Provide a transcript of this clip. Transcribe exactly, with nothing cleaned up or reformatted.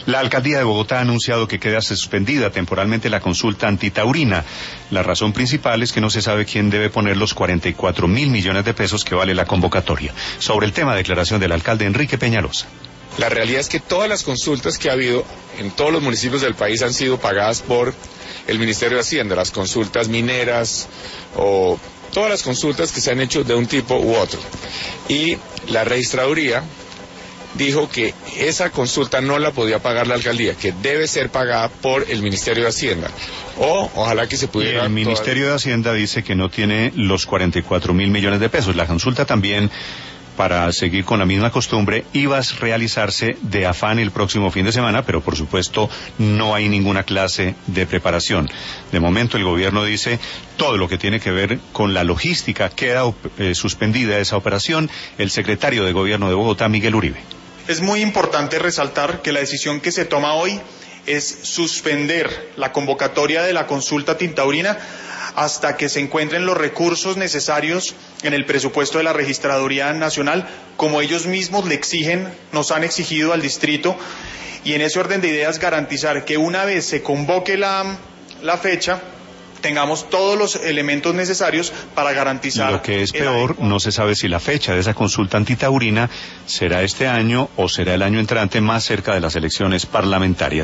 La alcaldía de Bogotá ha anunciado que queda suspendida temporalmente la consulta antitaurina. La razón principal es que no se sabe quién debe poner los cuarenta y cuatro mil millones de pesos que vale la convocatoria. Sobre el tema, declaración del alcalde Enrique Peñalosa. La realidad es que todas las consultas que ha habido en todos los municipios del país han sido pagadas por el Ministerio de Hacienda, las consultas mineras o todas las consultas que se han hecho de un tipo u otro. Y la registraduría dijo que esa consulta no la podía pagar la alcaldía, que debe ser pagada por el Ministerio de Hacienda. O ojalá que se pudiera... Y el Ministerio de Hacienda dice que no tiene los cuarenta y cuatro mil millones de pesos. La consulta también, para seguir con la misma costumbre, iba a realizarse de afán el próximo fin de semana, pero por supuesto no hay ninguna clase de preparación. De momento el gobierno dice todo lo que tiene que ver con la logística queda eh, suspendida esa operación. El secretario de Gobierno de Bogotá, Miguel Uribe. Es muy importante resaltar que la decisión que se toma hoy es suspender la convocatoria de la consulta tintaurina hasta que se encuentren los recursos necesarios en el presupuesto de la Registraduría Nacional, como ellos mismos le exigen, nos han exigido al distrito, y en ese orden de ideas garantizar que una vez se convoque la, la fecha, tengamos todos los elementos necesarios para garantizar... Lo que es peor, no se sabe si la fecha de esa consulta antitaurina será este año o será el año entrante, más cerca de las elecciones parlamentarias.